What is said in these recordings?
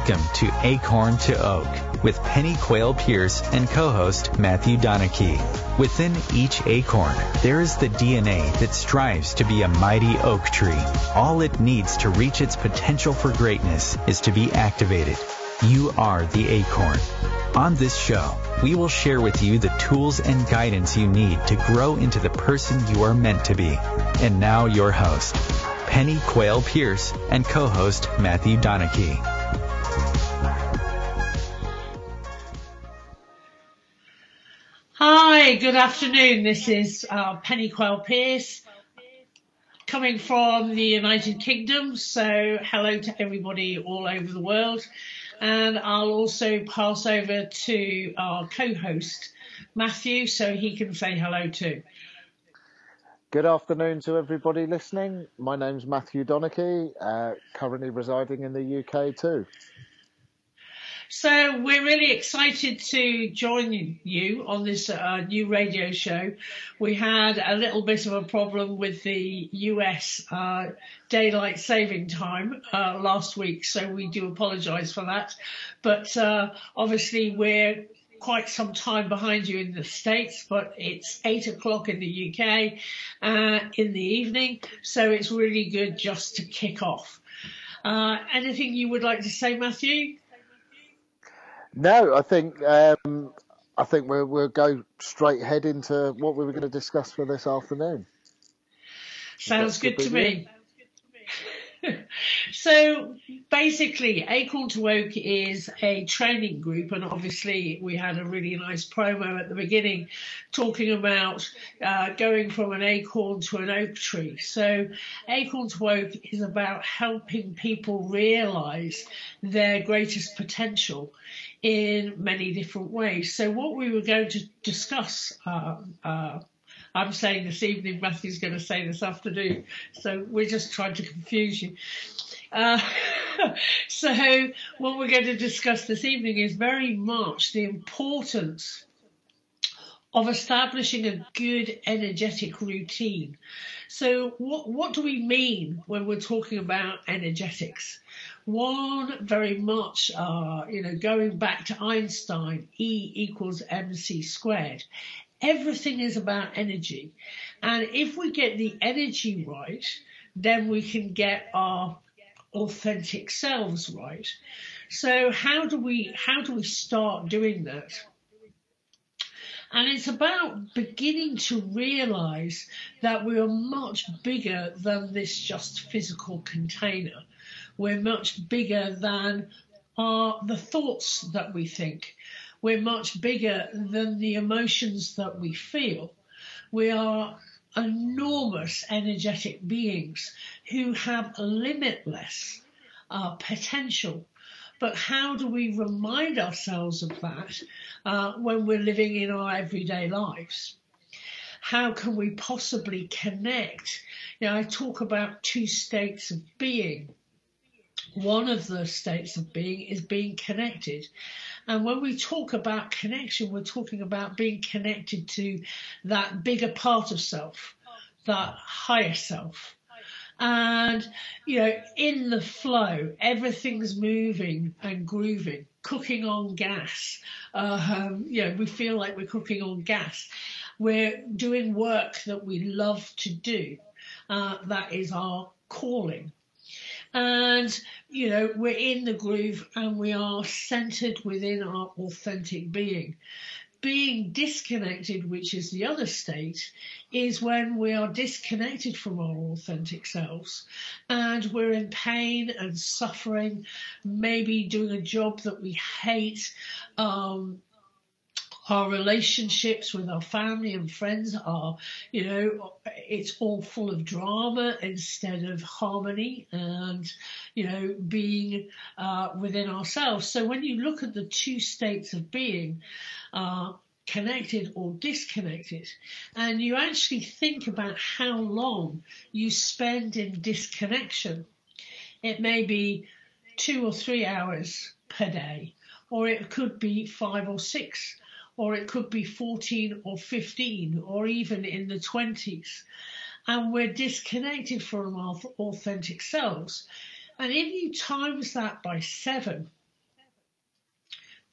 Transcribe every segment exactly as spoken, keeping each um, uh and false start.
Welcome to Acorn to Oak with Penny Quayle Pierce and co-host Matthew Donachie. Within each acorn, there is the D N A that strives to be a mighty oak tree. All it needs to reach its potential for greatness is to be activated. You are the acorn. On this show, we will share with you the tools and guidance you need to grow into the person you are meant to be. And now your host, Penny Quayle Pierce and co-host Matthew Donachie. Hi, good afternoon. This is uh, Penny Quayle Pierce coming from the United Kingdom. So hello to everybody all over the world. And I'll also pass over to our co-host, Matthew, so he can say hello too. Good afternoon to everybody listening. My name's Matthew Donachie, uh, currently residing in the U K too. So we're really excited to join you on this uh, new radio show. We had a little bit of a problem with the U S uh, daylight saving time uh, last week, so we do apologise for that. But uh, obviously we're quite some time behind you in the States, but it's eight o'clock in the U K uh, in the evening, so it's really good just to kick off. Uh, anything you would like to say, Matthew? No, I think um, I think we'll, we'll go straight head into what we were going to discuss for this afternoon. Sounds good, good to me. So basically, Acorn to Oak is a training group, and obviously we had a really nice promo at the beginning talking about uh, going from an acorn to an oak tree. So Acorn to Oak is about helping people realise their greatest potential in many different ways. So what we were going to discuss, uh, uh, I'm saying this evening, Matthew's going to say this afternoon, so we're just trying to confuse you. Uh, so what we're going to discuss this evening is very much the importance of establishing a good energetic routine. So what, what do we mean when we're talking about energetics? One, very much, uh, you know, going back to Einstein, E equals mc squared. Everything is about energy. And if we get the energy right, then we can get our authentic selves right. So how do we, how do we start doing that? And it's about beginning to realise that we are much bigger than this just physical container. We're much bigger than our, the thoughts that we think. We're much bigger than the emotions that we feel. We are enormous energetic beings who have limitless uh, potential. But how do we remind ourselves of that uh, when we're living in our everyday lives? How can we possibly connect? You know, I talk about two states of being. One of the states of being is being connected. And when we talk about connection, we're talking about being connected to that bigger part of self, that higher self. And, you know, in the flow, everything's moving and grooving, cooking on gas. Uh, um, you know, we feel like we're cooking on gas. We're doing work that we love to do. Uh, that is our calling. And, you know, we're in the groove and we are centered within our authentic being. Being disconnected, which is the other state, is when we are disconnected from our authentic selves and we're in pain and suffering, maybe doing a job that we hate, um, our relationships with our family and friends are, you know, it's all full of drama instead of harmony and, you know, being uh, within ourselves. So when you look at the two states of being, uh, connected or disconnected, and you actually think about how long you spend in disconnection, it may be two or three hours per day, or it could be five or six, or it could be fourteen or fifteen, or even in the twenties. And we're disconnected from our authentic selves. And if you times that by seven,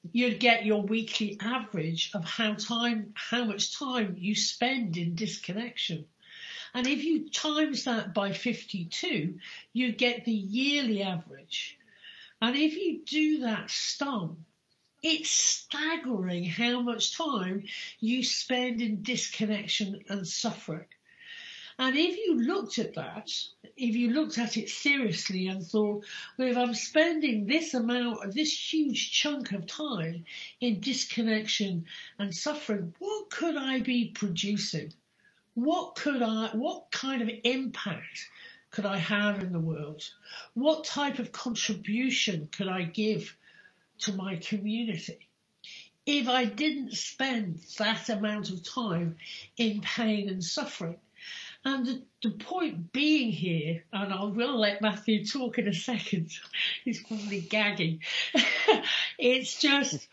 you'd get your weekly average of how time, how much time you spend in disconnection. And if you times that by fifty-two, you get the yearly average. And if you do that sum, it's staggering how much time you spend in disconnection and suffering. And if you looked at that, if you looked at it seriously and thought, well, if I'm spending this amount of this huge chunk of time in disconnection and suffering, what could I be producing? What could I, what kind of impact could I have in the world? What type of contribution could I give to my community if I didn't spend that amount of time in pain and suffering? And the, the point being here, and I will let Matthew talk in a second, he's probably gagging. it's just,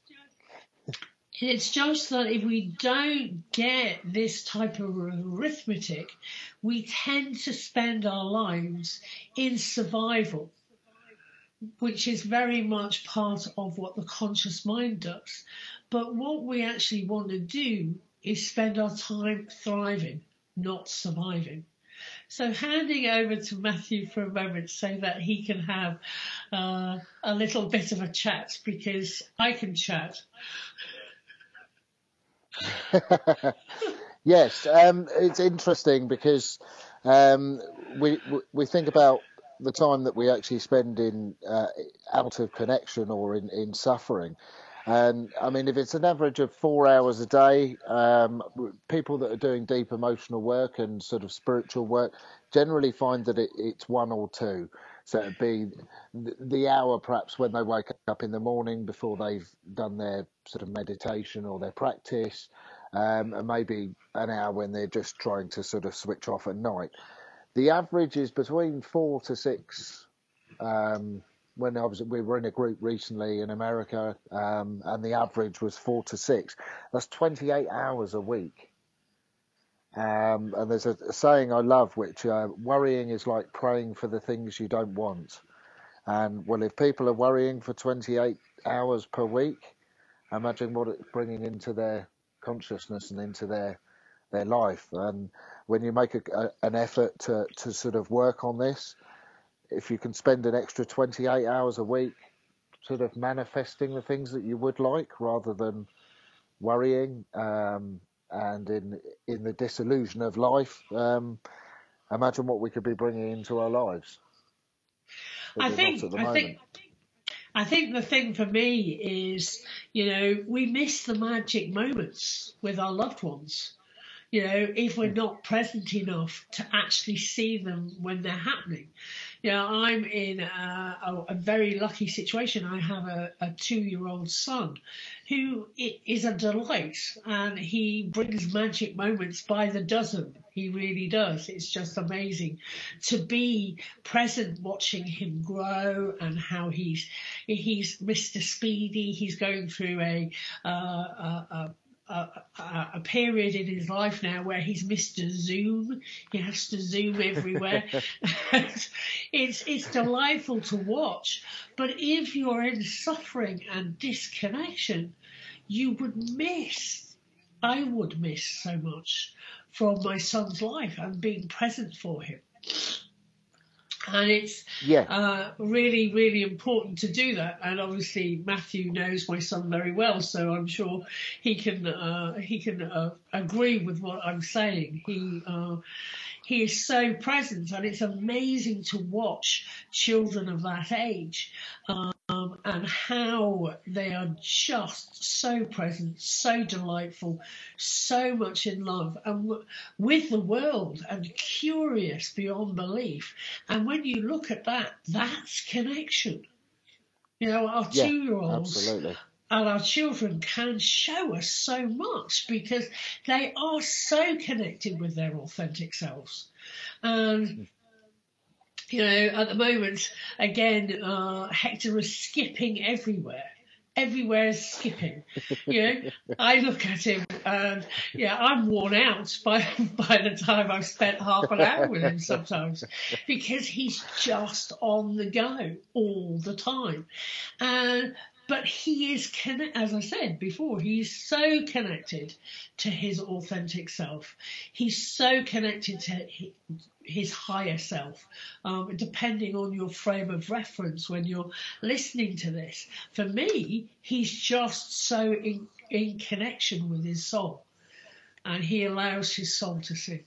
it's just that if we don't get this type of arithmetic, we tend to spend our lives in survival, which is very much part of what the conscious mind does. But what we actually want to do is spend our time thriving, not surviving. So handing over to Matthew for a moment so that he can have uh, a little bit of a chat, because I can chat. Yes, um, it's interesting because um, we we think about the time that we actually spend in uh, out of connection or in, in suffering. And I mean, if it's an average of four hours a day, um, people that are doing deep emotional work and sort of spiritual work generally find that it, it's one or two. So it'd be the, the hour perhaps when they wake up in the morning before they've done their sort of meditation or their practice, um, and maybe an hour when they're just trying to sort of switch off at night. The average is between four to six. Um, when I was, we were in a group recently in America, um, and the average was four to six. That's twenty-eight hours a week. Um, and there's a, a saying I love, which uh, worrying is like praying for the things you don't want. And well, if people are worrying for twenty-eight hours per week, imagine what it's bringing into their consciousness and into their their life. And when you make a, a, an effort to, to sort of work on this, if you can spend an extra twenty-eight hours a week sort of manifesting the things that you would like rather than worrying um, and in in the disillusion of life, um, imagine what we could be bringing into our lives. I think, I moment. think, I think the thing for me is, you know, we miss the magic moments with our loved ones. You know, if we're not present enough to actually see them when they're happening. You know, I'm in a, a, a very lucky situation. I have a, a two-year-old son who is a delight, and he brings magic moments by the dozen. He really does. It's just amazing to be present watching him grow and how he's he's Mister Speedy. He's going through a uh, a, a A, a, a period in his life now where he's Mister Zoom. He has to zoom everywhere. it's it's delightful to watch. But if you're in suffering and disconnection, you would miss, I would miss so much from my son's life and being present for him. And it's yeah. uh, really, really important to do that. And obviously, Matthew knows my son very well, so I'm sure he can uh, he can uh, agree with what I'm saying. He uh, he is so present, and it's amazing to watch children of that age um, and how they are just so present, so delightful, so much in love and w- with the world and curious beyond belief. And when you look at that, that's connection. You know, our yeah, two-year-olds absolutely. and our children can show us so much because they are so connected with their authentic selves. And, you know, at the moment, again, uh, Hector is skipping everywhere. Everywhere is skipping. You know, I look at him and, yeah, I'm worn out by by the time I've spent half an hour with him sometimes because he's just on the go all the time. And but he is connect, as I said before, he's so connected to his authentic self. He's so connected to his higher self, um, depending on your frame of reference when you're listening to this. For me, he's just so in, in connection with his soul, and he allows his soul to sing.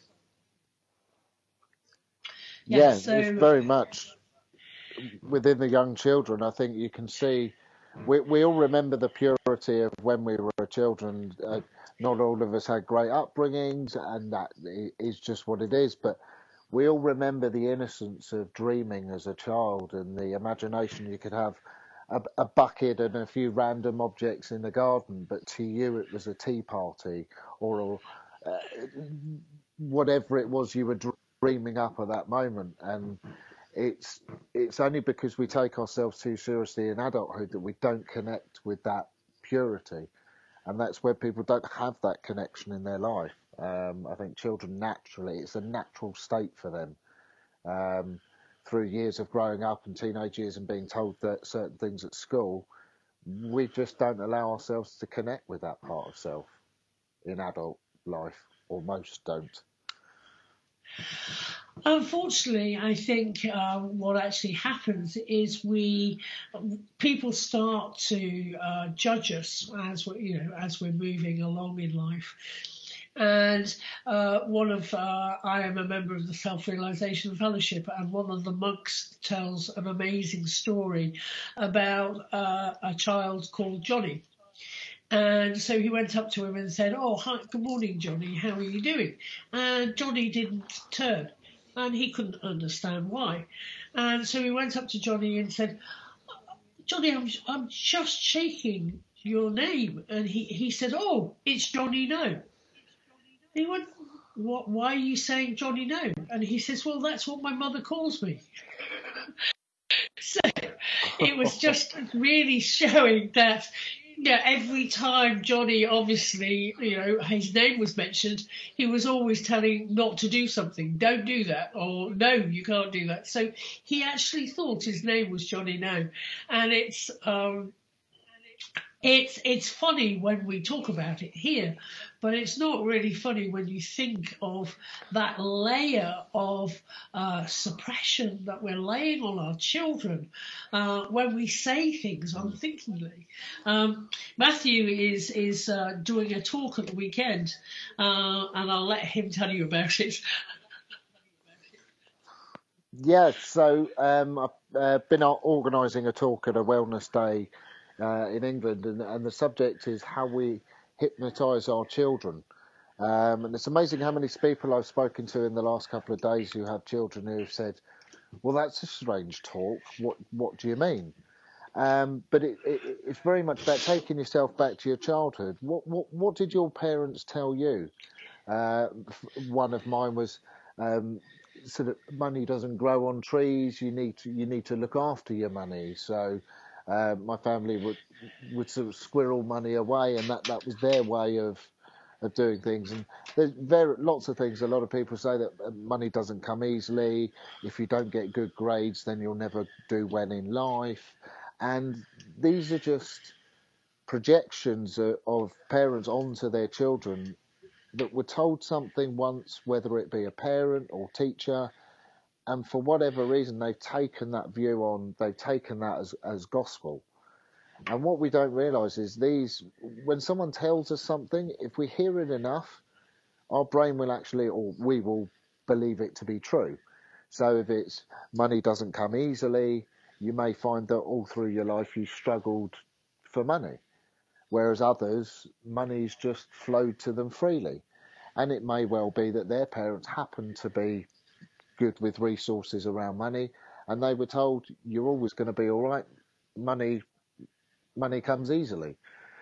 Yeah, yeah so, it's very much within the young children. I think you can see, we, we all remember the purity of when we were children. Uh, not all of us had great upbringings, and that is just what it is, but we all remember the innocence of dreaming as a child and the imagination. You could have a, a bucket and a few random objects in the garden, but to you it was a tea party or uh, whatever it was you were dreaming up at that moment. And it's it's only because we take ourselves too seriously in adulthood that we don't connect with that purity. And that's where people don't have that connection in their life. Um, I think children naturally, it's a natural state for them. Um, through years of growing up and teenage years and being told that certain things at school, we just don't allow ourselves to connect with that part of self in adult life, or most don't. Unfortunately, I think uh, what actually happens is we people start to uh, judge us as we, you know, as we're moving along in life. And uh, one of uh, I am a member of the Self-Realization Fellowship, and one of the monks tells an amazing story about uh, a child called Johnny. And so he went up to him and said, "Oh, hi, good morning, Johnny. How are you doing?" And Johnny didn't turn, and he couldn't understand why. And so he went up to Johnny and said, "Johnny, I'm I'm just shaking your name." And he, he said, "Oh, it's Johnny No." He went, "What? Why are you saying Johnny No?" And he says, "Well, that's what my mother calls me." So it was just really showing that, yeah, every time Johnny, obviously, you know, his name was mentioned, he was always telling not to do something. Don't do that, or no, you can't do that. So he actually thought his name was Johnny No, and it's um, it's it's funny when we talk about it here, but it's not really funny when you think of that layer of uh, suppression that we're laying on our children uh, when we say things unthinkingly. Um, Matthew is is uh, doing a talk at the weekend, uh, and I'll let him tell you about it. Yeah, so um, I've uh, been organising a talk at a wellness day uh, in England, and, and the subject is how we hypnotise our children. Um, and it's amazing how many people I've spoken to in the last couple of days who have children who have said, "Well, that's a strange talk. What what do you mean?" Um, but it, it, it's very much about taking yourself back to your childhood. What what what did your parents tell you? Uh, one of mine was, um, sort of, money doesn't grow on trees. You need to you need to look after your money. So uh, my family would would sort of squirrel money away, and that, that was their way of of doing things. And there's very lots of things. A lot of people say that money doesn't come easily. If you don't get good grades, then you'll never do well in life. And these are just projections of, of parents onto their children that were told something once, whether it be a parent or teacher, and for whatever reason they've taken that view on, they've taken that as, as gospel. And what we don't realise is these, when someone tells us something, if we hear it enough, our brain will actually, or we will believe it to be true. So if it's money doesn't come easily, you may find that all through your life you struggled for money, whereas others, money's just flowed to them freely. And it may well be that their parents happen to be good with resources around money, and they were told, "You're always going to be all right. Money, money comes easily."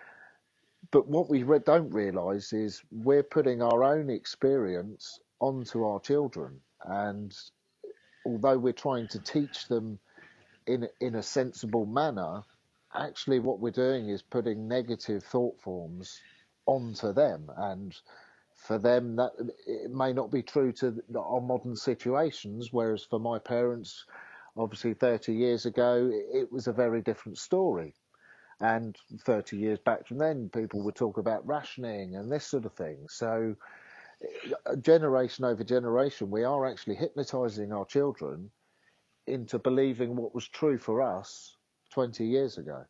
But what we re- don't realise is we're putting our own experience onto our children, and although we're trying to teach them in in a sensible manner, actually what we're doing is putting negative thought forms onto them, and for them that it may not be true to our modern situations, whereas for my parents, obviously thirty years ago, it was a very different story. And thirty years back from then, people would talk about rationing and this sort of thing. So generation over generation, we are actually hypnotizing our children into believing what was true for us twenty years ago.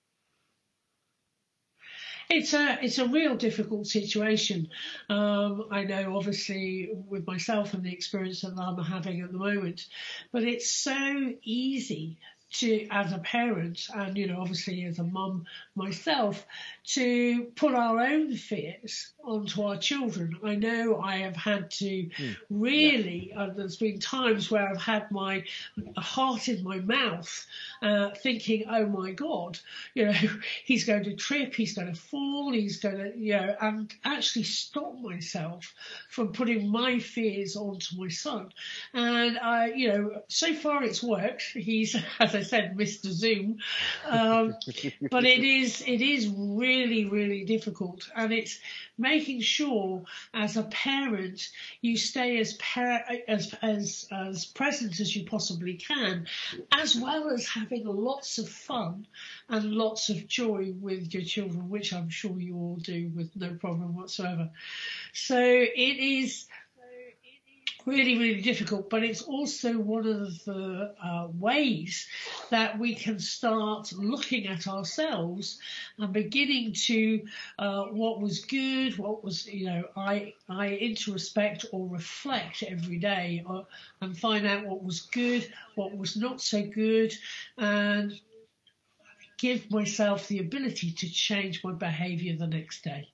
It's a it's a real difficult situation. Um, I know, obviously, with myself and the experience that I'm having at the moment, but it's so easy to, as a parent, and you know, obviously as a mum myself, to put our own fears onto our children. I know I have had to mm, really. Yeah. Uh, there's been times where I've had my heart in my mouth, uh, thinking, "Oh my God, you know, he's going to trip, he's going to fall, he's going to, you know," and actually stop myself from putting my fears onto my son. And I, you know, so far it's worked. He's, as I said, Mister Zoom, um, but it is it is really really difficult, and it's making sure as a parent you stay as par- as as as present as you possibly can, as well as having lots of fun and lots of joy with your children, which I'm sure you all do with no problem whatsoever. So it is really, really difficult, but it's also one of the uh, ways that we can start looking at ourselves and beginning to uh, what was good, what was, you know, I I introspect or reflect every day, or, and find out what was good, what was not so good, and give myself the ability to change my behaviour the next day.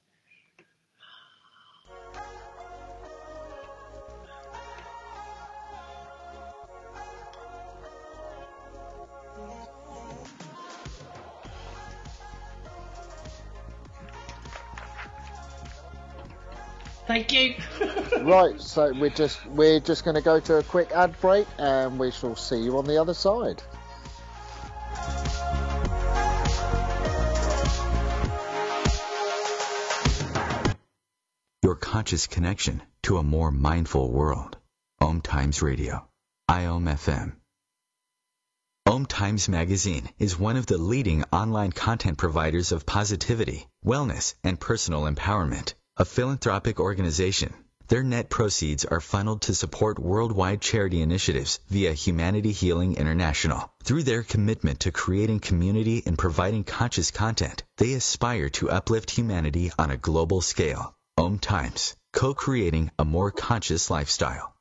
Thank you. Right, so we're just we're just going to go to a quick ad break, and we shall see you on the other side. Your conscious connection to a more mindful world. Om Times Radio, I O M F M. Om Times Magazine is one of the leading online content providers of positivity, wellness, and personal empowerment. A philanthropic organization, their net proceeds are funneled to support worldwide charity initiatives via Humanity Healing International. Through their commitment to creating community and providing conscious content, they aspire to uplift humanity on a global scale. Om Times, co-creating a more conscious lifestyle.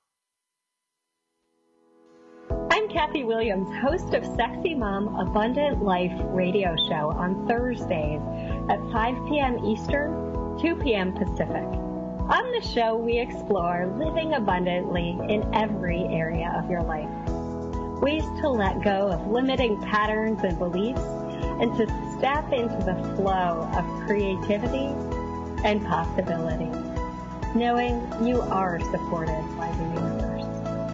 I'm Kathy Williams, host of Sexy Mom Abundant Life radio show on Thursdays at five p.m. Eastern, two p.m. Pacific. On the show, we explore living abundantly in every area of your life. Ways to let go of limiting patterns and beliefs and to step into the flow of creativity and possibility, knowing you are supported by the universe.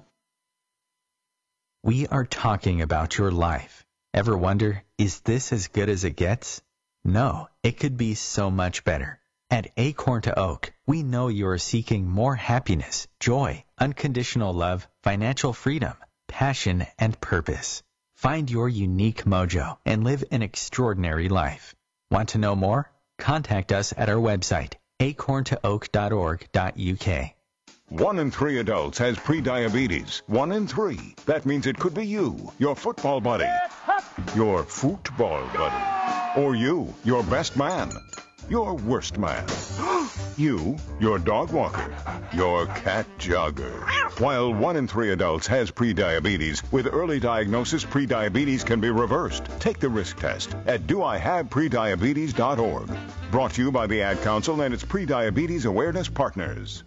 We are talking about your life. Ever wonder, is this as good as it gets? No, it could be so much better. At Acorn to Oak, we know you are seeking more happiness, joy, unconditional love, financial freedom, passion, and purpose. Find your unique mojo and live an extraordinary life. Want to know more? Contact us at our website, acorn to oak dot org dot u k. One in three adults has prediabetes. One in three. That means it could be you, your football buddy, your football buddy, or you, your best man. Your worst man. You, your dog walker. Your cat jogger. While one in three adults has prediabetes, with early diagnosis, prediabetes can be reversed. Take the risk test at do I have prediabetes dot org. Brought to you by the Ad Council and its Prediabetes Awareness Partners.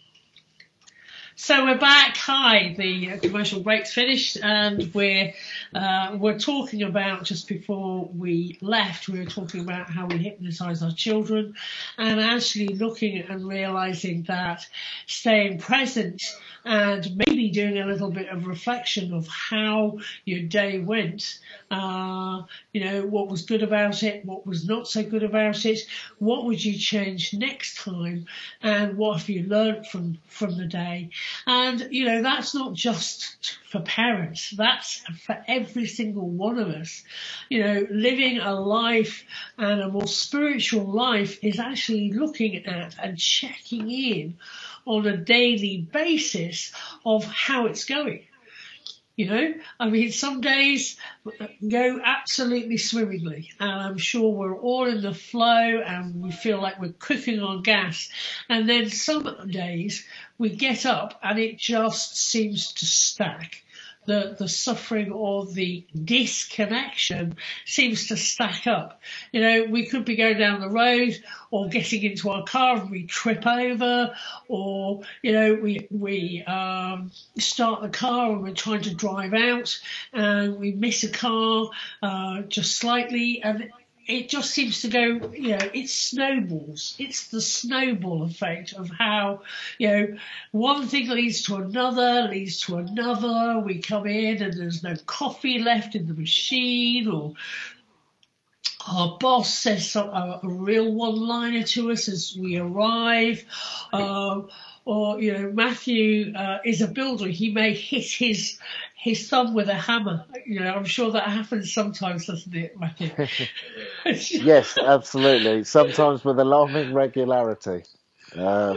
So we're back. Hi, the commercial break's finished, and we're Uh, we're talking about, just before we left, we were talking about how we hypnotise our children, and actually looking at and realising that staying present and maybe doing a little bit of reflection of how your day went, uh, you know, what was good about it, what was not so good about it, what would you change next time, and what have you learned from, from the day. And, you know, that's not just for parents, that's for every single one of us. You know, living a life and a more spiritual life is actually looking at and checking in on a daily basis of how it's going. You know, I mean, some days go absolutely swimmingly, and I'm sure we're all in the flow and we feel like we're cooking on gas. And then some days we get up and it just seems to stack. The, the suffering or the disconnection seems to stack up. You know, we could be going down the road or getting into our car and we trip over, or, you know, we, we, um, start the car and we're trying to drive out and we miss a car, uh, just slightly, and it just seems to go, you know, it snowballs. It's the snowball effect of how, you know, one thing leads to another, leads to another. We come in and there's no coffee left in the machine, or our boss says some, a, a real one-liner to us as we arrive. Um, or, you know, Matthew uh, is a builder. He may hit his his thumb with a hammer. You know, I'm sure that happens sometimes, doesn't it, Matthew? Yes, absolutely. Sometimes with alarming regularity. Um,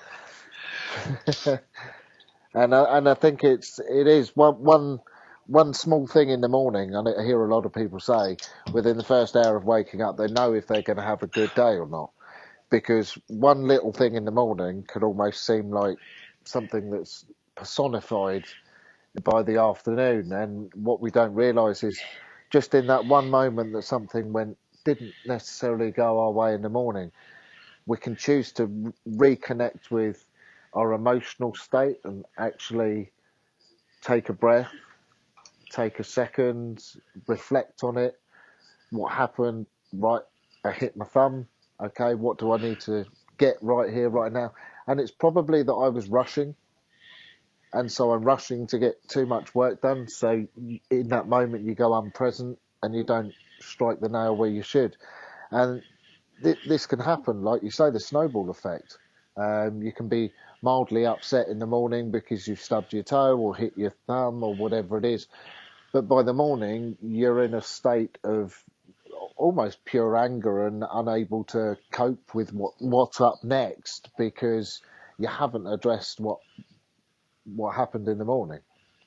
and I, and I think it's it is one one one small thing in the morning. And I hear a lot of people say within the first hour of waking up, they know if they're going to have a good day or not, because one little thing in the morning could almost seem like something that's personified by the afternoon. And what we don't realise is just in that one moment that something went didn't necessarily go our way in the morning, we can choose to re- reconnect with our emotional state and actually take a breath, take a second, reflect on it. What happened? Right, I hit my thumb. Okay, what do I need to get right here, right now? And it's probably that I was rushing, and so I'm rushing to get too much work done. So in that moment, you go unpresent and you don't strike the nail where you should. And th- this can happen, like you say, the snowball effect. Um, you can be mildly upset in the morning because you've stubbed your toe or hit your thumb or whatever it is. But by the morning, you're in a state of almost pure anger and unable to cope with what, what's up next because you haven't addressed what what happened in the morning.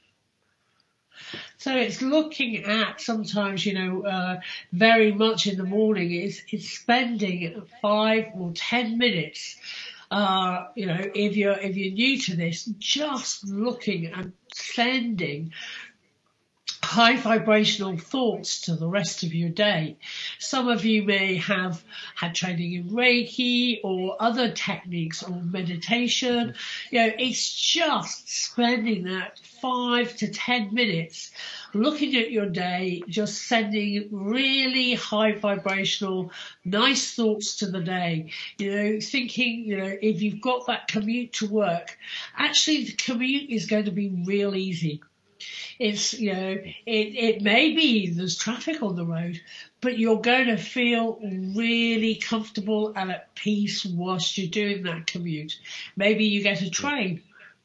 So it's looking at sometimes, you know, uh, very much in the morning is it's spending five or ten minutes. Uh, you know, if you're if you're new to this, just looking and sending high vibrational thoughts to the rest of your day. Some of you may have had training in Reiki or other techniques or meditation. You know, it's just spending that five to ten minutes looking at your day, just sending really high vibrational, nice thoughts to the day. You know, thinking, you know, if you've got that commute to work, actually the commute is going to be real easy. It's, you know, it, it may be there's traffic on the road, but you're going to feel really comfortable and at peace whilst you're doing that commute. Maybe you get a train.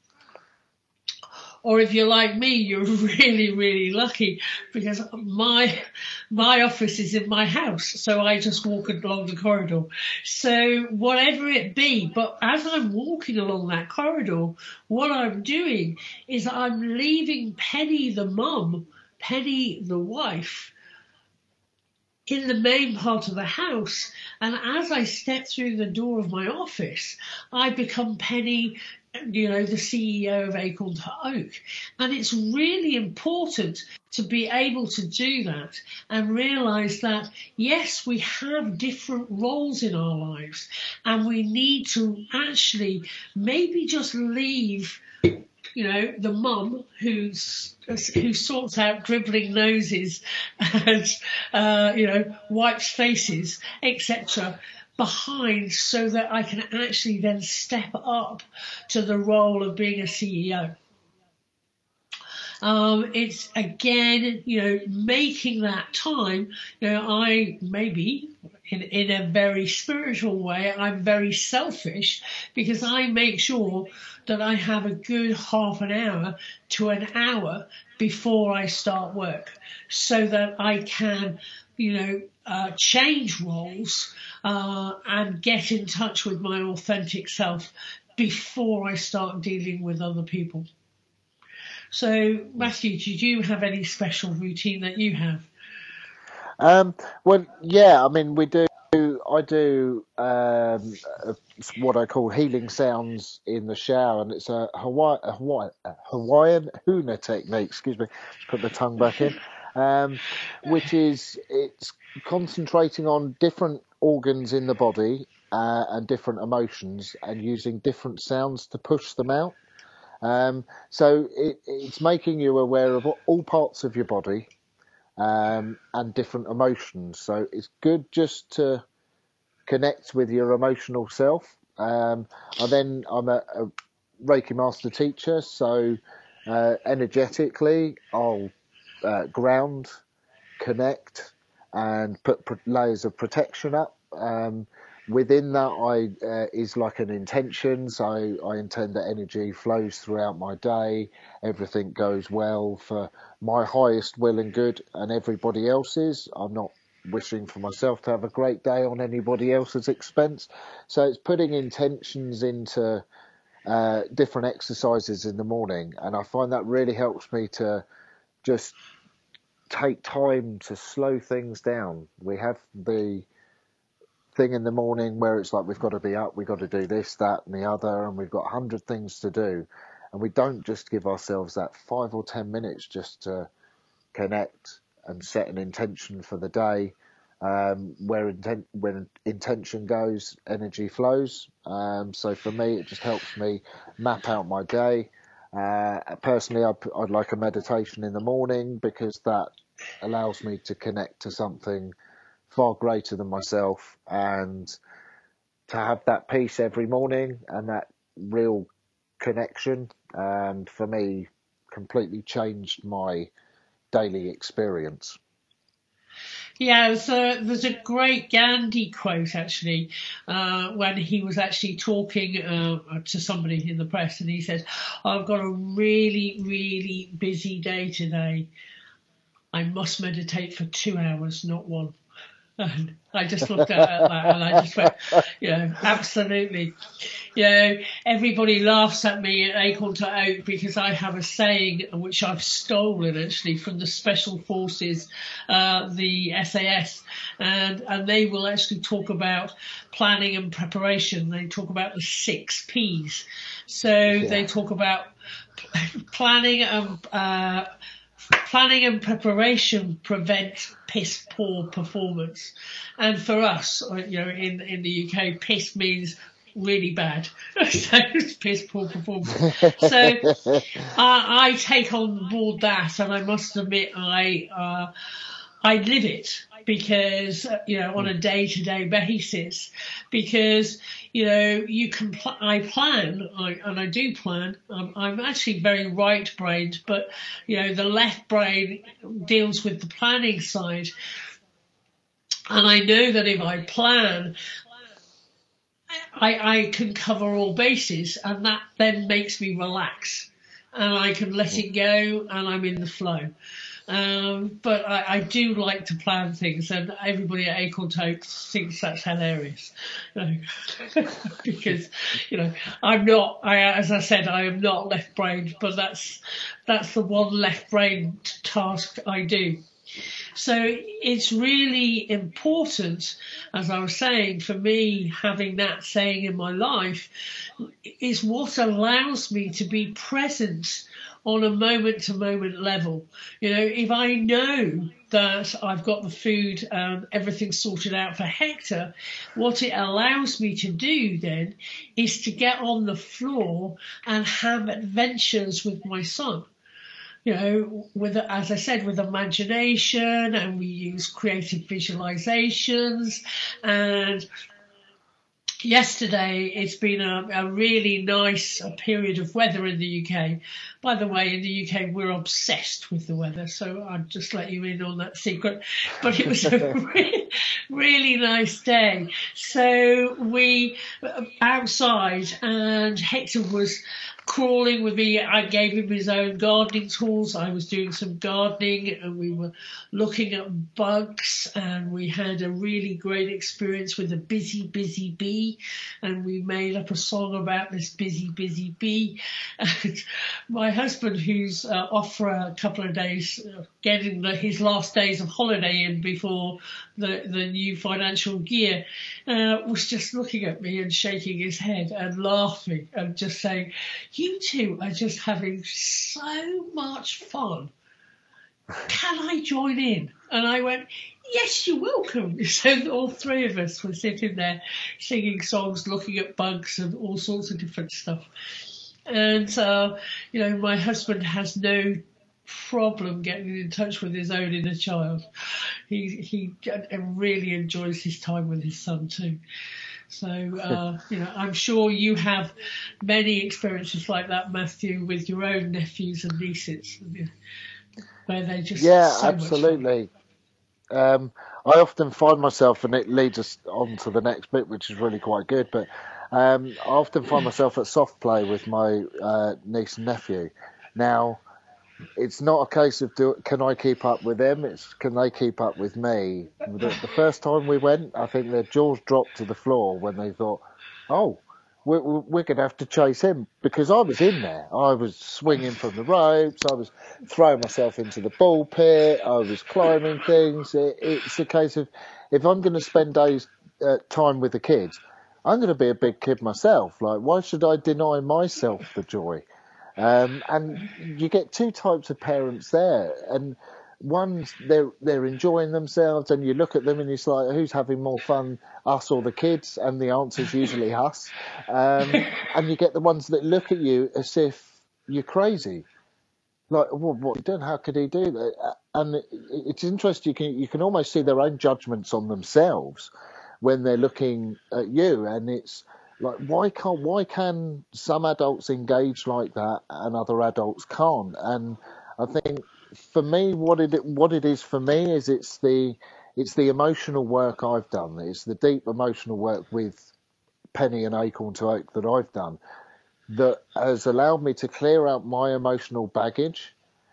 Or if you're like me, you're really, really lucky because my my office is in my house, so I just walk along the corridor. So whatever it be, but as I'm walking along that corridor, what I'm doing is I'm leaving Penny the mum, Penny the wife, in the main part of the house. And as I step through the door of my office, I become Penny, you know, the C E O of Acorn to Oak. And it's really important to be able to do that and realise that, yes, we have different roles in our lives and we need to actually maybe just leave you know, the mum who's who sorts out dribbling noses and, uh, you know, wipes faces, et cetera, behind, so that I can actually then step up to the role of being a C E O. Um, it's again, you know, making that time. You know, I maybe in in a very spiritual way, I'm very selfish, because I make sure that I have a good half an hour to an hour before I start work, so that I can, you know, uh, change roles uh, and get in touch with my authentic self before I start dealing with other people. So, Matthew, did you have any special routine that you have? Um, well, yeah, I mean, we do. I do um, what I call healing sounds in the shower, and it's a, Hawaii, a Hawaii, a Hawaiian Huna technique. Excuse me, just put the tongue back in. Um, which is it's concentrating on different organs in the body uh, and different emotions, and using different sounds to push them out. Um, so it, it's making you aware of all parts of your body um, and different emotions. So it's good just to connect with your emotional self. Um, I then I'm a, a Reiki master teacher, so uh, energetically I'll uh, ground, connect, and put pr- layers of protection up. Um, Within that, I uh, is like an intention. So I intend that energy flows throughout my day. Everything goes well for my highest will and good, and everybody else's. I'm not wishing for myself to have a great day on anybody else's expense. So it's putting intentions into uh, different exercises in the morning, and I find that really helps me to just take time to slow things down. We have the thing in the morning where it's like we've got to be up, we've got to do this, that, and the other, and we've got a hundred things to do, and we don't just give ourselves that five or ten minutes just to connect and set an intention for the day. Um, where intent, when intention goes, energy flows. Um, so for me, it just helps me map out my day. Uh, personally, I'd, I'd like a meditation in the morning, because that allows me to connect to something far greater than myself, and to have that peace every morning and that real connection, um, for me, completely changed my daily experience. Yeah, so there's a great Gandhi quote, actually, uh, when he was actually talking uh, to somebody in the press, and he said, I've got a really, really busy day today. I must meditate for two hours, not one. And I just looked at that and I just went, you know, absolutely. You know, everybody laughs at me at Acorn to Oak because I have a saying which I've stolen actually from the Special Forces, uh, the S A S, and, and they will actually talk about planning and preparation. They talk about the six P's. So yeah. They talk about planning and, uh, Planning and preparation prevent piss poor performance, and for us, you know, in in the U K, piss means really bad. So it's piss poor performance. So uh, I take on board that, and I must admit, I uh, I live it, because you know, on a day to day basis, because you know, you can, pl- I plan, I, and I do plan. I'm, I'm actually very right-brained, but, you know, the left brain deals with the planning side. And I know that if I plan, I, I can cover all bases, and that then makes me relax. And I can let it go, and I'm in the flow. Um, but I, I do like to plan things, and everybody at Acorn to Oak thinks that's hilarious. You know? Because, you know, I'm not, I, as I said, I am not left-brained, but that's, that's the one left-brained task I do. So it's really important, as I was saying, for me, having that saying in my life is what allows me to be present on a moment-to-moment level. You know, if I know that I've got the food and everything sorted out for Hector, what it allows me to do then is to get on the floor and have adventures with my son. You know, with, as I said, with imagination, and we use creative visualizations. And yesterday, it's been a, a really nice a period of weather in the U K. By the way, in the U K, we're obsessed with the weather, so I'll just let you in on that secret. But it was a really, really nice day. So we outside, and Hector was crawling with me. I gave him his own gardening tools. I was doing some gardening, and we were looking at bugs, and we had a really great experience with a busy, busy bee, and we made up a song about this busy, busy bee. And my husband, who's uh, off for a couple of days, uh, getting the, his last days of holiday in before the, the new financial year, uh, was just looking at me and shaking his head and laughing and just saying, "You two are just having so much fun. Can I join in?" And I went, "Yes, you're welcome." So all three of us were sitting there singing songs, looking at bugs and all sorts of different stuff. And, uh, you know, my husband has no problem getting in touch with his own inner child. He, he really enjoys his time with his son too. So, uh, you know, I'm sure you have many experiences like that, Matthew, with your own nephews and nieces, where they just yeah, so absolutely. Um, I often find myself, and it leads us on to the next bit, which is really quite good, but um, I often find myself at soft play with my uh, niece and nephew. Now, it's not a case of do, can I keep up with them, it's can they keep up with me. The, the first time we went, I think their jaws dropped to the floor when they thought, oh, we're, we're going to have to chase him, because I was in there. I was swinging from the ropes, I was throwing myself into the ball pit, I was climbing things. It, it's a case of, if I'm going to spend days uh, time with the kids, I'm going to be a big kid myself. Like, why should I deny myself the joy? Um, and you get two types of parents there, and one's they're they're enjoying themselves, and you look at them and it's like, who's having more fun, us or the kids? And the answer's usually us. Um, and you get the ones that look at you as if you're crazy. Like, well, what are you doing? How could he do that? And it's interesting. You can you can almost see their own judgments on themselves when they're looking at you, and it's like, why can't why can some adults engage like that and other adults can't? And I think for me, what it what it is for me is it's the it's the emotional work I've done. It's the deep emotional work with Penny and Acorn to Oak that I've done that has allowed me to clear out my emotional baggage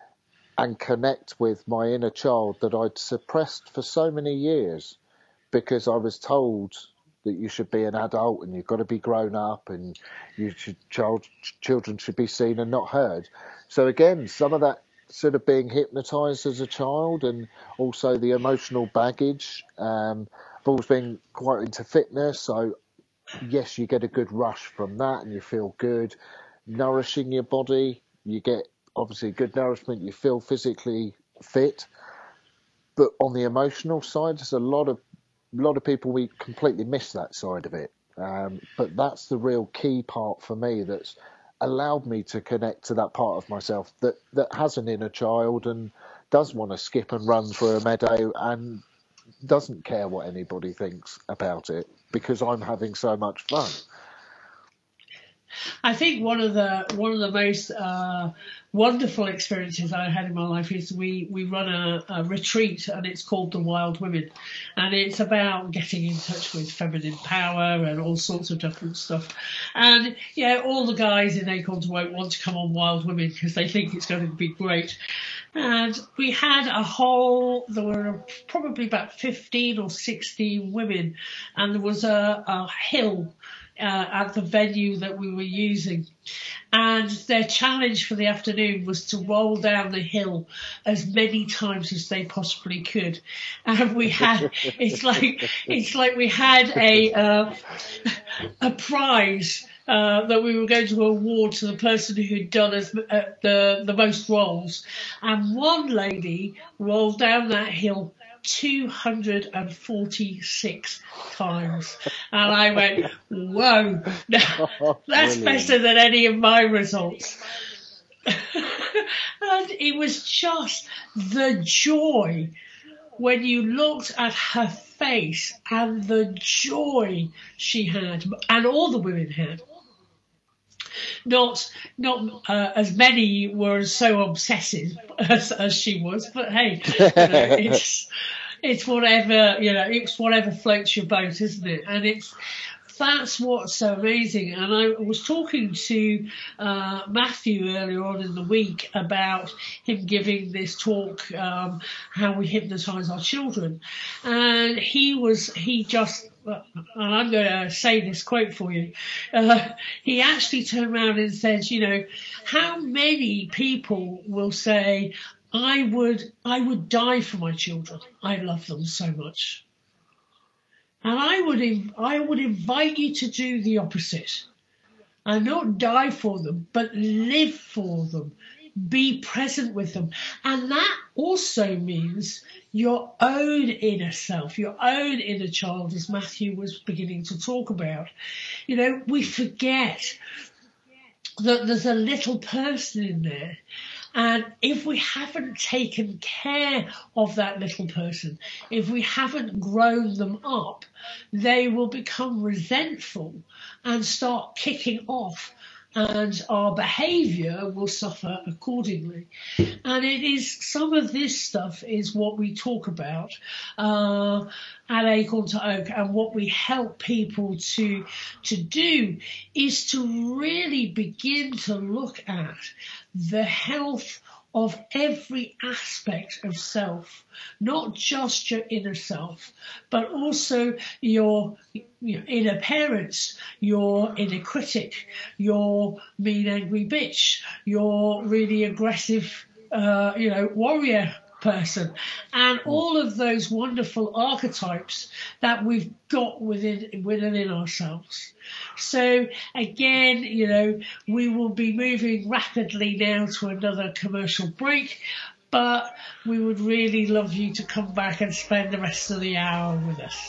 and connect with my inner child that I'd suppressed for so many years, because I was told that you should be an adult and you've got to be grown up and you should child children should be seen and not heard. So again, some of that sort of being hypnotized as a child, and also the emotional baggage. Um, I've always been quite into fitness, so yes, you get a good rush from that and you feel good. Nourishing your body, you get obviously good nourishment, you feel physically fit. But on the emotional side, there's a lot of a lot of people, we completely miss that side of it. Um, but that's the real key part for me that's allowed me to connect to that part of myself that, that has an inner child and does want to skip and run through a meadow and doesn't care what anybody thinks about it, because I'm having so much fun. I think one of the one of the most uh, wonderful experiences I had in my life is we, we run a, a retreat, and it's called the Wild Women, and it's about getting in touch with feminine power and all sorts of different stuff. And yeah, all the guys in Acorn to Oak want to come on Wild Women because they think it's going to be great. And we had a whole, there were probably about fifteen or sixteen women, and there was a, a hill Uh, at the venue that we were using, and their challenge for the afternoon was to roll down the hill as many times as they possibly could. And we had it's like it's like we had a uh, a prize uh, that we were going to award to the person who'd done as, uh, the, the most rolls. And one lady rolled down that hill two hundred forty-six times. And I went, whoa, Oh, that's brilliant. better than any of my results. And it was just the joy when you looked at her face and the joy she had, and all the women had. Not, not uh, as many were so obsessive as, as she was, but hey, you know, it's it's whatever you know, it's whatever floats your boat, isn't it? And it's that's what's so amazing. And I was talking to uh, Matthew earlier on in the week about him giving this talk, um, how we hypnotise our children, and he was he just. And I'm going to say this quote for you. Uh, he actually turned around and said, you know, how many people will say, I would, I would die for my children. I love them so much. And I would, I would invite you to do the opposite and not die for them, but live for them. Be present with them. And that also means your own inner self, your own inner child, as Matthew was beginning to talk about. You know, we forget that there's a little person in there. And if we haven't taken care of that little person, if we haven't grown them up, they will become resentful and start kicking off. And our behaviour will suffer accordingly. And it is, some of this stuff is what we talk about uh, at Acorn to Oak, and what we help people to to do is to really begin to look at the health of every aspect of self, not just your inner self, but also your, your inner parents, your inner critic, your mean, angry bitch, your really aggressive, uh, you know, warrior person, and all of those wonderful archetypes that we've got within within ourselves. So again, you know, we will be moving rapidly now to another commercial break, but we would really love you to come back and spend the rest of the hour with us.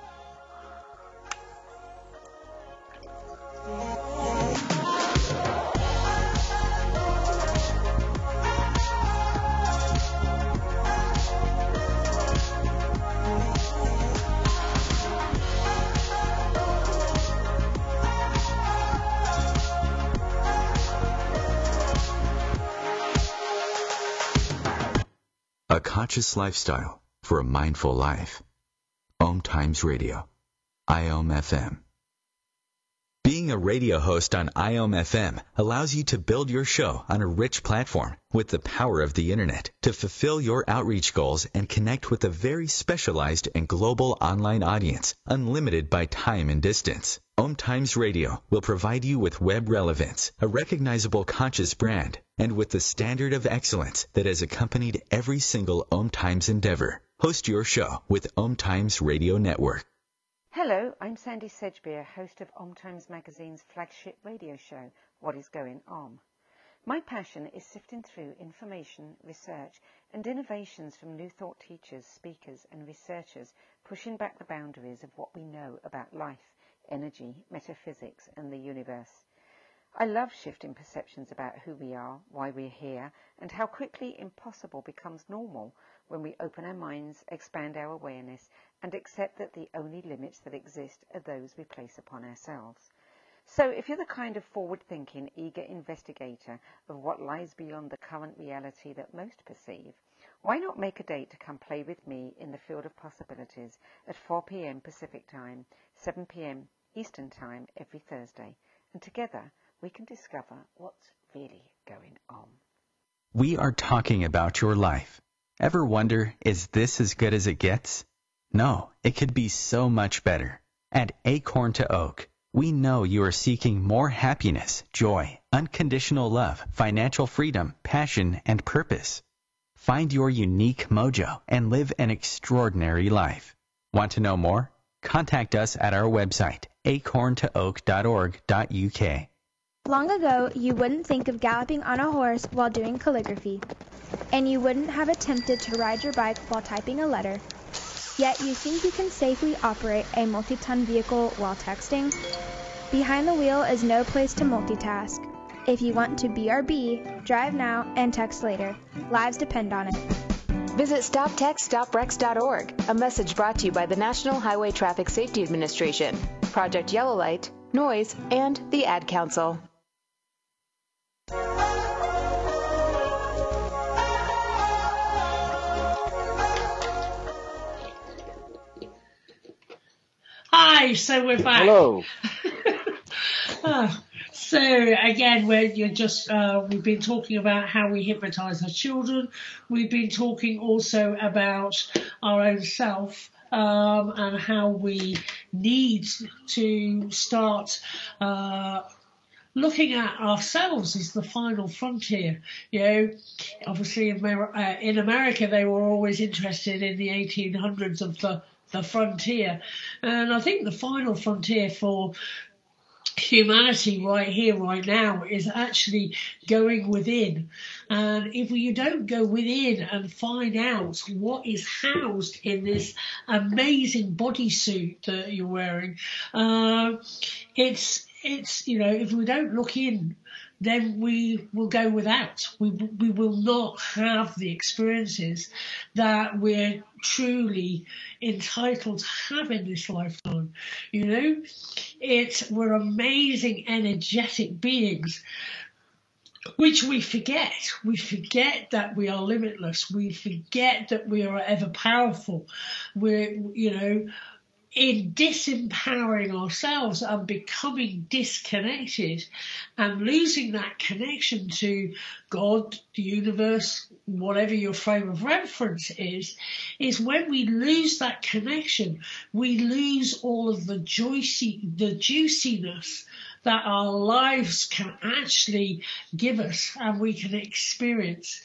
A conscious lifestyle for a mindful life. Om Times Radio. I O M F M. Being a radio host on I O M F M allows you to build your show on a rich platform with the power of the internet to fulfill your outreach goals and connect with a very specialized and global online audience, unlimited by time and distance. Om Times Radio will provide you with web relevance, a recognizable conscious brand, and with the standard of excellence that has accompanied every single Om Times endeavor. Host your show with Om Times Radio Network. Hello, I'm Sandy Sedgbeer, host of Om Times Magazine's flagship radio show, What is Going Om. My passion is sifting through information, research, and innovations from new thought teachers, speakers, and researchers, pushing back the boundaries of what we know about life, energy, metaphysics, and the universe. I love shifting perceptions about who we are, why we're here, and how quickly impossible becomes normal when we open our minds, expand our awareness, and accept that the only limits that exist are those we place upon ourselves. So if you're the kind of forward-thinking, eager investigator of what lies beyond the current reality that most perceive, why not make a date to come play with me in the field of possibilities at four p.m. Pacific Time, seven p.m. Eastern Time every Thursday, and together we can discover what's really going on. We are talking about your life. Ever wonder, is this as good as it gets? No, it could be so much better. At Acorn to Oak, we know you are seeking more happiness, joy, unconditional love, financial freedom, passion, and purpose. Find your unique mojo and live an extraordinary life. Want to know more? contact us at our website, acorn to oak dot org dot u k. Long ago, you wouldn't think of galloping on a horse while doing calligraphy, and you wouldn't have attempted to ride your bike while typing a letter. Yet you think you can safely operate a multi-ton vehicle while texting? Behind the wheel is no place to multitask. If you want to B R B, drive now and text later. Lives depend on it. Visit stop text stop wrecks dot org, a message brought to you by the National Highway Traffic Safety Administration, Project Yellow Light, Noise, and the Ad Council. Hi, so we're back. Hello. oh, so again, we're you're just uh, we've been talking about how we hypnotise our children. We've been talking also about our own self. Um, and how we need to start uh, looking at ourselves as the final frontier. You know, obviously in, Amer- uh, in America they were always interested in the eighteen hundreds of the, the frontier. And I think the final frontier for humanity right here, right now, is actually going within. And if you don't go within and find out what is housed in this amazing bodysuit that you're wearing, uh, it's, it's, you know, if we don't look in, then we will go without. We we will not have the experiences that we're truly entitled to have in this lifetime. You know, it's we're amazing, energetic beings, which we forget. We forget that we are limitless. We forget that we are ever powerful. We're, you know, in disempowering ourselves and becoming disconnected and losing that connection to God, the universe, whatever your frame of reference is, is when we lose that connection, we lose all of the juicy, the juiciness that our lives can actually give us and we can experience.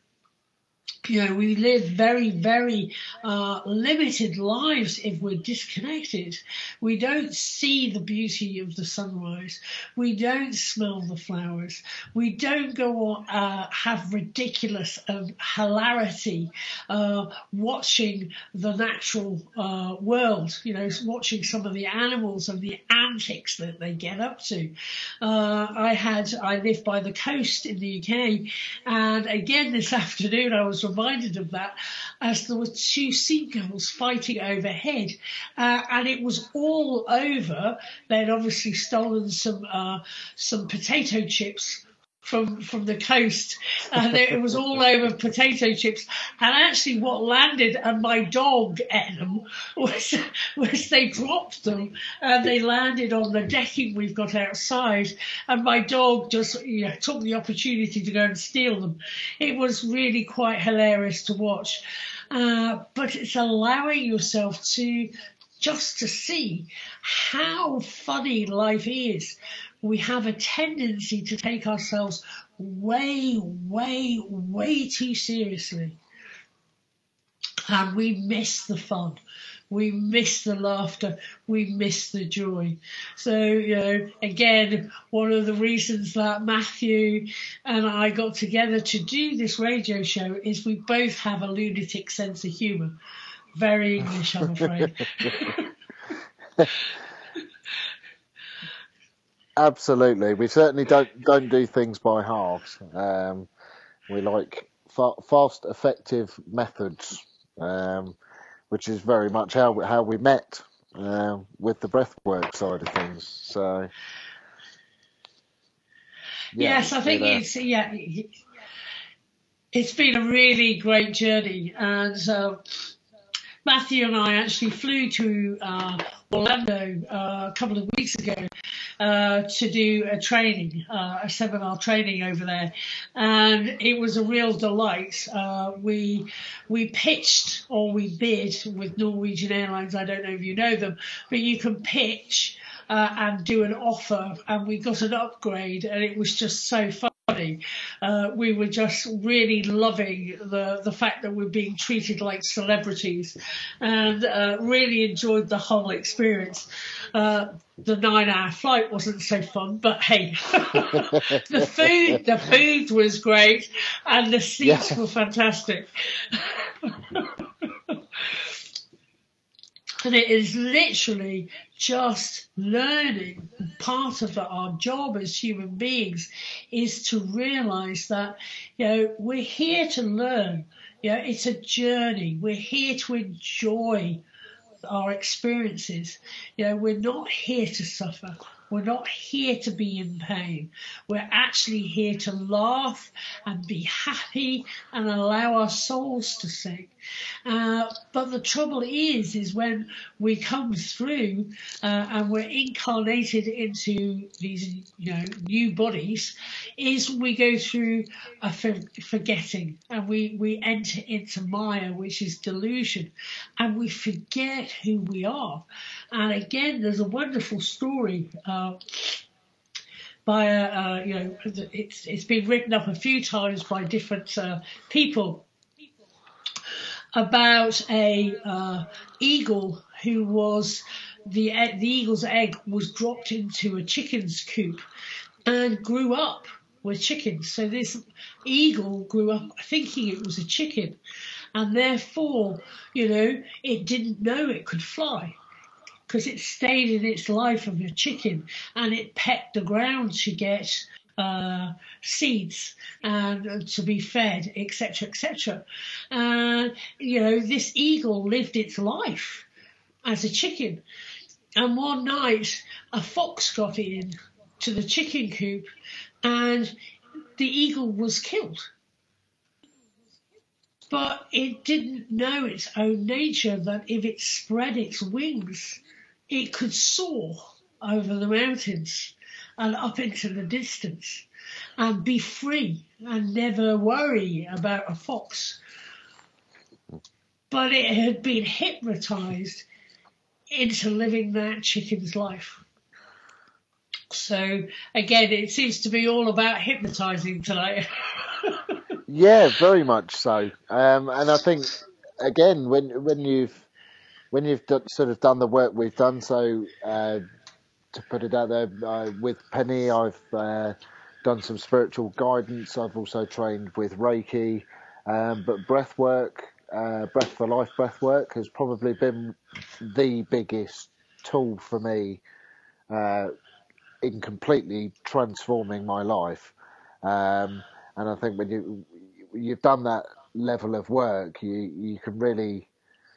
You know, we live very, very uh, limited lives if we're disconnected. We don't see the beauty of the sunrise. We don't smell the flowers. We don't go on, uh, have ridiculous uh, hilarity uh, watching the natural uh, world, you know, watching some of the animals and the antics that they get up to. Uh, I had, I live by the coast in the U K, and again this afternoon I was reminded of that as there were two seagulls fighting overhead, uh, and it was all over. They'd obviously stolen some uh, some potato chips from from the coast, and it was all over potato chips. And actually what landed and my dog ate them was, was they dropped them and they landed on the decking we've got outside, and my dog just, you know, took the opportunity to go and steal them. It was really quite hilarious to watch, uh, but it's allowing yourself to just to see how funny life is. We have a tendency to take ourselves way, way, way too seriously. And we miss the fun. We miss the laughter. We miss the joy. So, you know, again, one of the reasons that Matthew and I got together to do this radio show is we both have a lunatic sense of humour. Very English, I'm afraid. Absolutely, we certainly don't don't do things by halves. Um, we like fa- fast, effective methods, um, which is very much how how we met uh, with the breathwork side of things. So, yeah, yes, I think it, uh, it's yeah, it's been a really great journey, and so Matthew and I actually flew to uh, Orlando uh, a couple of weeks ago uh, to do a training, uh, a seminar training over there, and it was a real delight. Uh, we we pitched, or we bid with Norwegian Airlines. I don't know if you know them, but you can pitch uh, and do an offer, and we got an upgrade, and it was just so fun. funny. Uh, we were just really loving the, the fact that we're being treated like celebrities, and uh, really enjoyed the whole experience. Uh, the nine-hour flight wasn't so fun, but hey, the food the food was great, and the seats Yeah. were fantastic. And it is literally just learning. Part of our job as human beings is to realise that, you know, we're here to learn. You know, it's a journey. We're here to enjoy our experiences. You know, we're not here to suffer. We're not here to be in pain. We're actually here to laugh and be happy and allow our souls to sing. Uh, but the trouble is, is when we come through uh, and we're incarnated into these, you know, new bodies, is we go through a for- forgetting, and we, we enter into Maya, which is delusion, and we forget who we are. And again, there's a wonderful story uh, by, a, uh, you know, it's it's been written up a few times by different uh, people about a uh, eagle who was, the the eagle's egg was dropped into a chicken's coop and grew up with chickens. So this eagle grew up thinking it was a chicken, and therefore, you know, it didn't know it could fly, because it stayed in its life of a chicken, and it pecked the ground to get uh, seeds and uh, to be fed, et cetera, et cetera. And, you know, this eagle lived its life as a chicken. And one night, a fox got in to the chicken coop, and the eagle was killed. But it didn't know its own nature, that if it spread its wings, it could soar over the mountains and up into the distance and be free and never worry about a fox. But it had been hypnotized into living that chicken's life. So again, it seems to be all about hypnotizing tonight. Yeah, very much so. Um, and I think, again, when when you've when you've done, sort of done the work we've done, so uh, to put it out there, uh, with Penny, I've uh, done some spiritual guidance. I've also trained with Reiki, um, but breath work, uh, Breath for Life breath work has probably been the biggest tool for me uh, in completely transforming my life. Um, and I think when you you've done that level of work, you you can really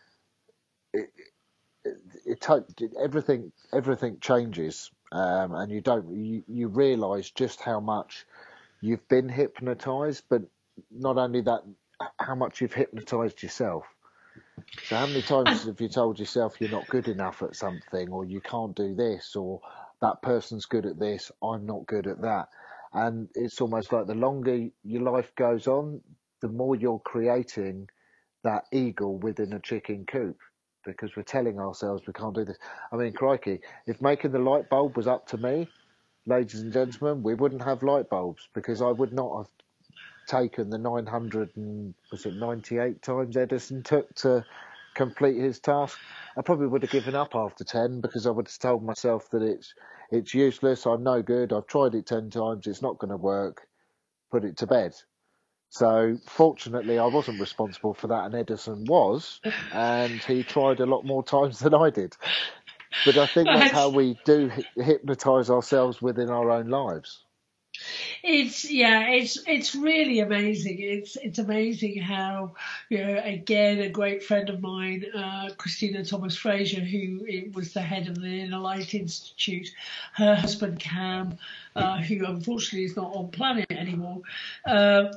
it, it, it everything everything changes, um, and you don't you, you realise just how much you've been hypnotised, but not only that, how much you've hypnotised yourself. So how many times have you told yourself you're not good enough at something, or you can't do this, or that person's good at this, I'm not good at that? And it's almost like the longer your life goes on, the more you're creating that eagle within a chicken coop, because we're telling ourselves we can't do this. I mean, crikey, if making the light bulb was up to me, ladies and gentlemen, we wouldn't have light bulbs, because I would not have taken the nine hundred and was it ninety-eight times Edison took to complete his task. I probably would have given up after ten, because I would have told myself that it's it's useless, I'm no good, I've tried it ten times, it's not going to work, put it to bed. So fortunately I wasn't responsible for that, and Edison was, and he tried a lot more times than I did. But I think that's how we do hypnotise ourselves within our own lives. It's yeah, it's it's really amazing. It's it's amazing how, you know, again, a great friend of mine, uh, Christina Thomas Fraser, who was the head of the Inner Light Institute, her husband Cam, uh, who unfortunately is not on planet anymore, uh,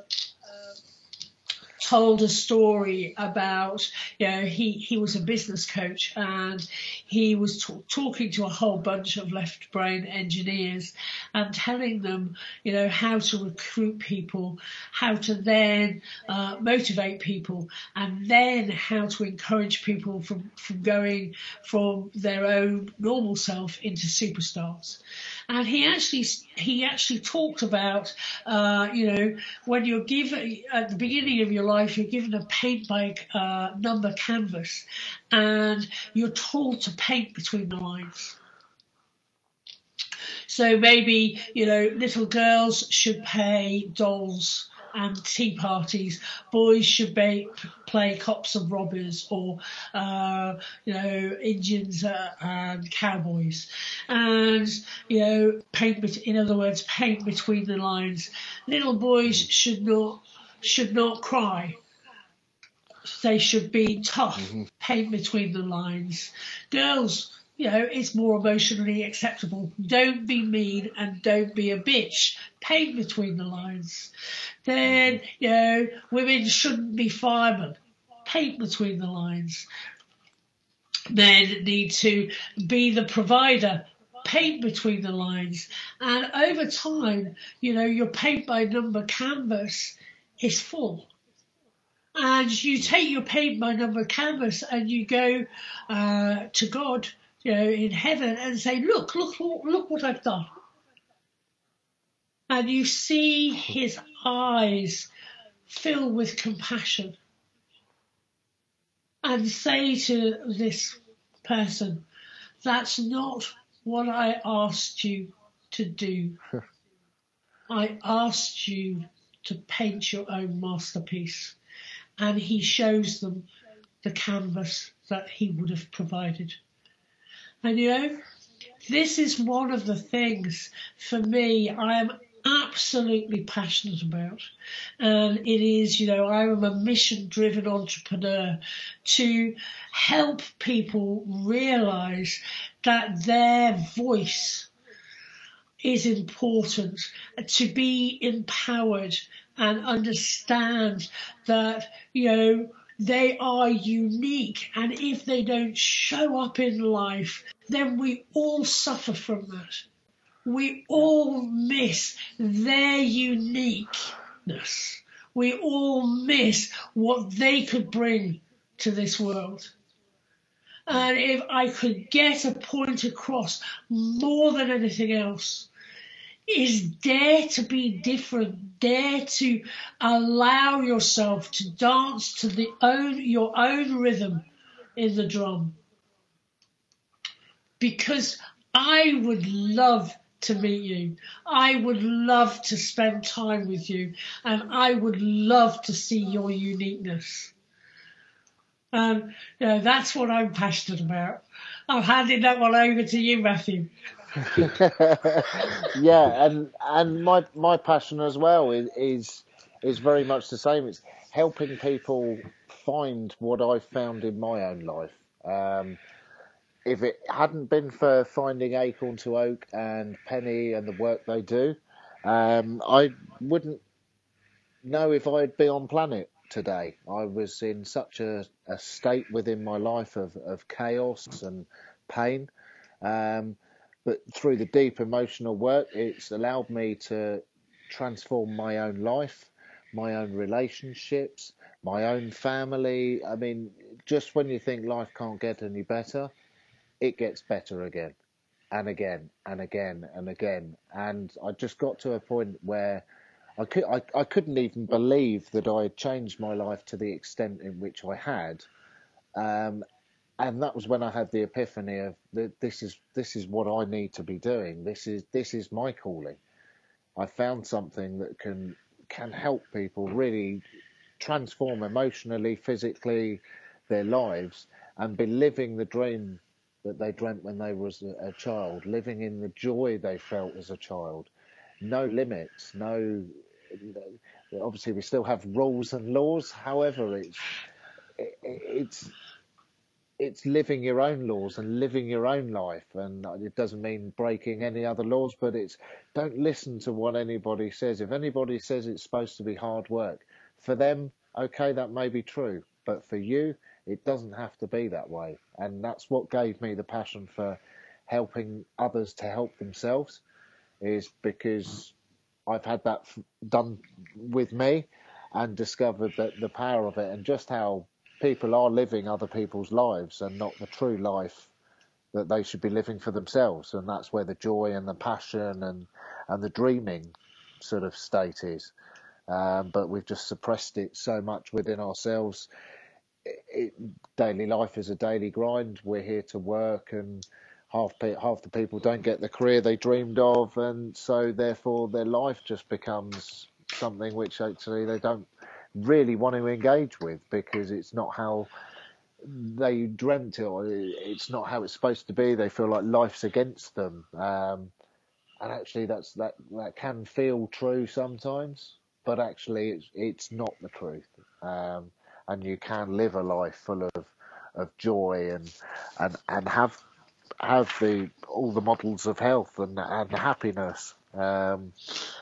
told a story about, you know, he, he was a business coach, and he was t- talking to a whole bunch of left brain engineers and telling them, you know, how to recruit people, how to then uh, motivate people, and then how to encourage people from, from going from their own normal self into superstars. And he actually he actually talked about, uh, you know, when you're given at the beginning of your life, you're given a paint by uh, number canvas, and you're told to paint between the lines. So maybe, you know, little girls should play dolls and tea parties. Boys should be, play cops and robbers, or, uh, you know, Indians uh, and cowboys. And, you know, paint, in other words, paint between the lines. Little boys should not, should not cry. They should be tough, mm-hmm. Paint between the lines. Girls, you know, it's more emotionally acceptable. Don't be mean and don't be a bitch. Paint between the lines. Then, mm-hmm. you know, women shouldn't be firemen. Paint between the lines. Men need to be the provider. Paint between the lines. And over time, you know, your paint by number canvas is full. And you take your paint by number canvas and you go uh, to God, you know, in heaven and say, look, look, look, look what I've done. And you see his eyes fill with compassion and say to this person, that's not what I asked you to do. I asked you to paint your own masterpiece. And he shows them the canvas that he would have provided. And you know, this is one of the things for me I am absolutely passionate about. And it is, you know, I am a mission-driven entrepreneur to help people realise that their voice is important, to be empowered and understand that, you know, they are unique. And if they don't show up in life, then we all suffer from that. We all miss their uniqueness. We all miss what they could bring to this world. And if I could get a point across more than anything else, is dare to be different, dare to allow yourself to dance to the own your own rhythm in the drum. Because I would love to meet you. I would love to spend time with you, and I would love to see your uniqueness. Um, you know, that's what I'm passionate about. I'm handing that one over to you, Matthew. Yeah, and and my my passion as well is, is is very much the same. It's helping people find what I've found in my own life. Um, if it hadn't been for finding Acorn to Oak and Penny and the work they do, um, I wouldn't know if I'd be on planet today. I was in such a, a state within my life of, of chaos and pain. Um, But through the deep emotional work, it's allowed me to transform my own life, my own relationships, my own family. I mean, just when you think life can't get any better, it gets better again and again and again and again. And I just got to a point where I, could, I, I couldn't even believe that I had changed my life to the extent in which I had. Um, And that was when I had the epiphany of that this is this is what I need to be doing. This is this is my calling. I found something that can can help people really transform emotionally, physically, their lives, and be living the dream that they dreamt when they was a, a child, living in the joy they felt as a child. No limits, no. Obviously, we still have rules and laws. However, it's it, it's. It's living your own laws and living your own life. And it doesn't mean breaking any other laws, but it's don't listen to what anybody says. If anybody says it's supposed to be hard work, for them, okay, that may be true. But for you, it doesn't have to be that way. And that's what gave me the passion for helping others to help themselves, is because I've had that f- done with me and discovered that the power of it and just how people are living other people's lives and not the true life that they should be living for themselves. And that's where the joy and the passion and, and the dreaming sort of state is. Um, but we've just suppressed it so much within ourselves. It, it, daily life is a daily grind. We're here to work, and half pe- half the people don't get the career they dreamed of, and so therefore their life just becomes something which actually they don't really want to engage with, because it's not how they dreamt it, or it's not how it's supposed to be. They feel like life's against them, um, and actually that's that that can feel true sometimes, but actually it's it's not the truth. Um, and you can live a life full of of joy and and and have have the all the models of health and and happiness. Um,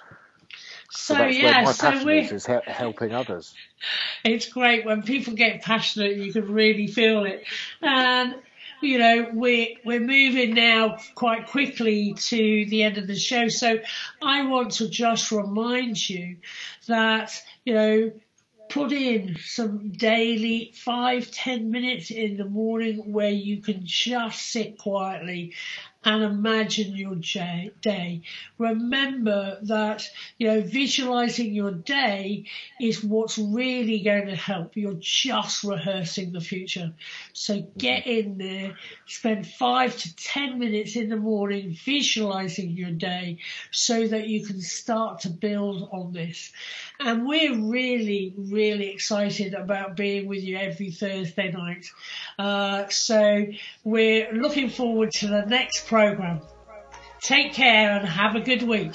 so, So that's yeah, where my so passion we is, is he- helping others. It's great when people get passionate. You can really feel it. And you know, we're we're moving now quite quickly to the end of the show. So I want to just remind you that, you know, put in some daily five, ten minutes in the morning where you can just sit quietly and imagine your j- day. Remember that, you know, visualizing your day is what's really going to help. You're just rehearsing the future. So get in there, spend five to ten minutes in the morning visualizing your day so that you can start to build on this. And we're really, really excited about being with you every Thursday night. Uh, so we're looking forward to the next program. Take care and have a good week.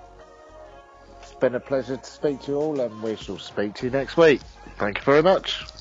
It's been a pleasure to speak to you all, and we shall speak to you next week. Thank you very much.